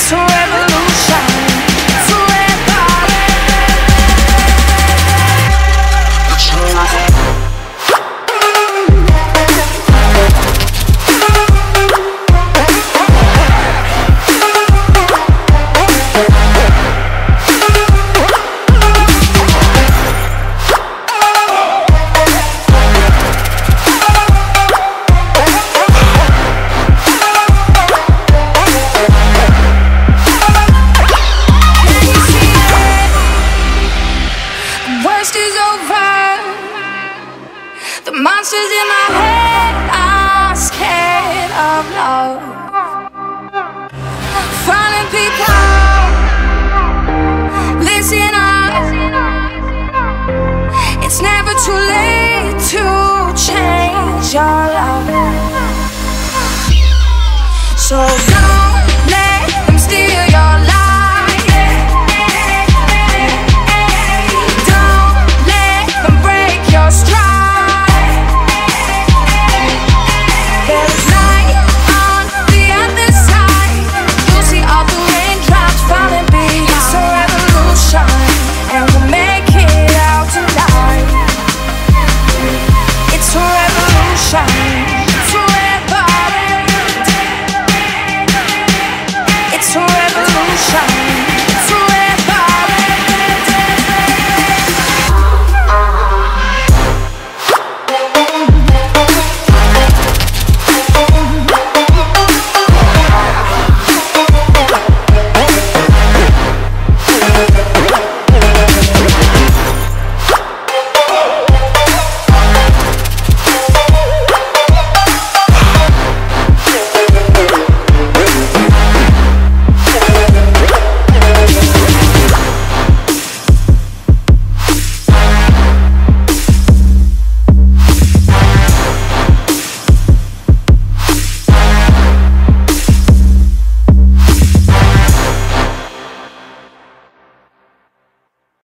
to revolution forever. The monsters in my head are scared of love. Finding people, listen up. It's never too late to change your love. So